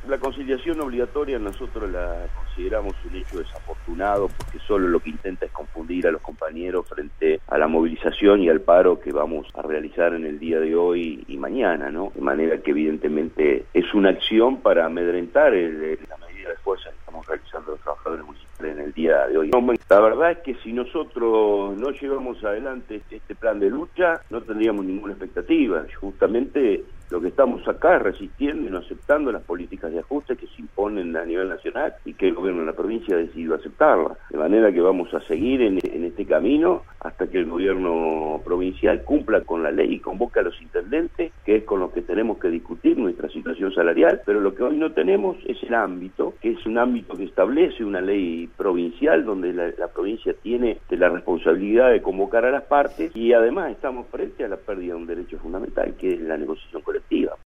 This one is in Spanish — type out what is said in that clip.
La conciliación obligatoria nosotros la consideramos un hecho desafortunado porque solo lo que intenta es confundir a los compañeros frente a la movilización y al paro que vamos a realizar en el día de hoy y mañana, ¿no? De manera que evidentemente es una acción para amedrentar la medida de fuerza que estamos realizando los trabajadores municipales en el día de hoy. La verdad es que si nosotros no llevamos adelante este plan de lucha, no tendríamos ninguna expectativa. Justamente lo que estamos acá es resistiendo y no aceptando las políticas de ajuste que se imponen a nivel nacional y que el gobierno de la provincia ha decidido aceptarlas. De manera que vamos a seguir en este camino hasta que el gobierno provincial cumpla con la ley y convoque a los intendentes, que es con los que tenemos que discutir nuestra situación salarial, pero lo que hoy no tenemos es el ámbito, que es un ámbito que establece una ley provincial donde la provincia tiene la responsabilidad de convocar a las partes y además estamos frente a la pérdida de un derecho fundamental que es la negociación colectiva.